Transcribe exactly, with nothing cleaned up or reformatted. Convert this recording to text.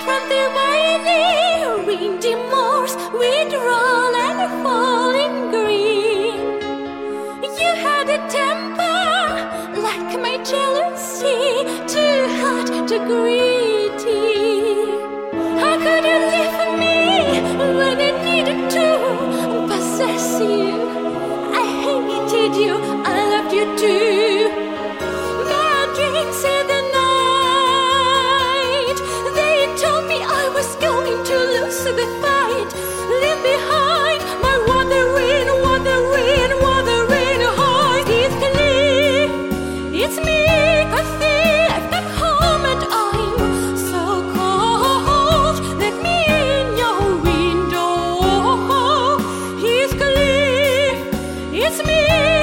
from the wily windy moors we'd roll and fall in green. You had a temper like my jealousy, too hot to greedy. How could you leave me when I needed to possess you? I hated you, I loved you too. Bad dreams in the night, they told me I was going to lose the fight. Leave behind my wuthering, wuthering, wuthering heart. It's clear, it's me, Kathy. I've come home and I'm so cold. Let me in your window. It's clear, it's me.